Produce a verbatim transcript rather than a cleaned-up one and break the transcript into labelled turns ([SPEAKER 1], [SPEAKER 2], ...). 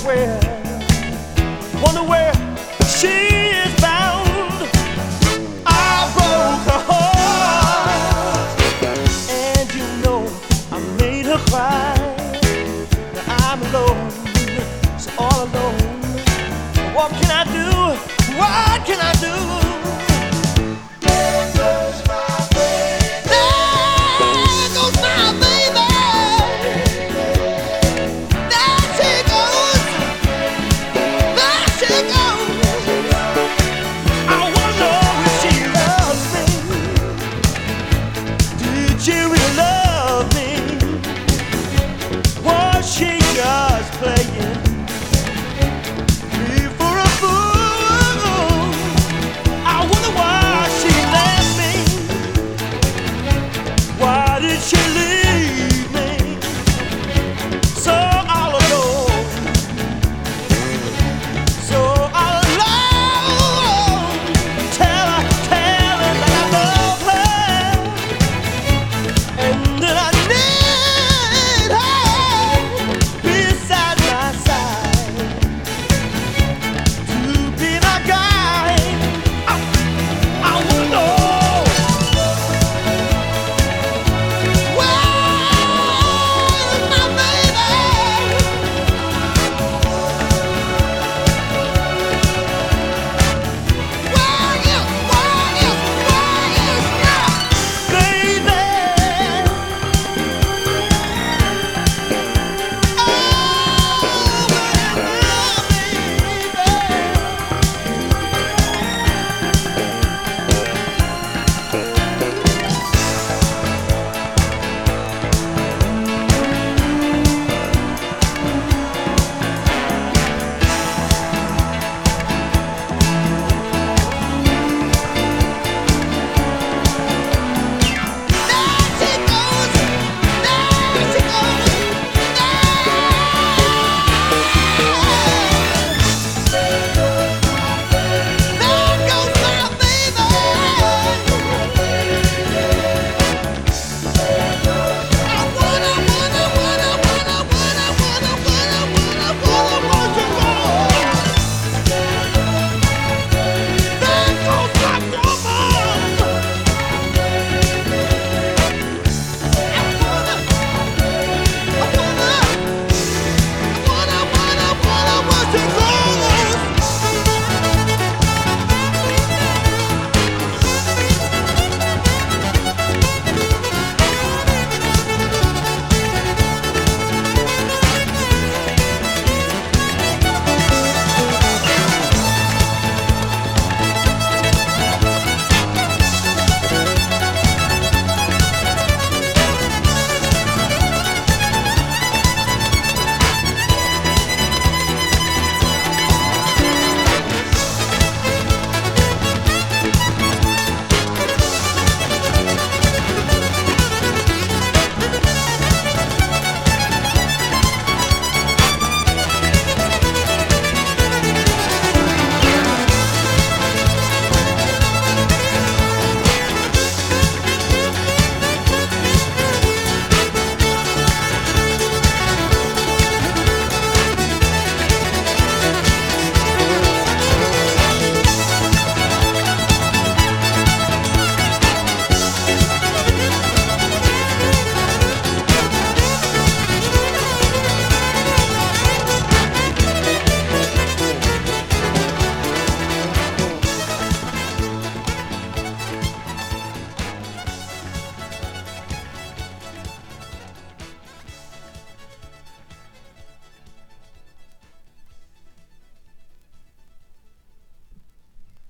[SPEAKER 1] where, wonder where she is bound. I broke her heart, and you know I made her cry. Now I'm alone, so all alone. What can I do? What can I do? She really loved me. Was she just playing me for a fool? I wonder why she left me. Why did she leave?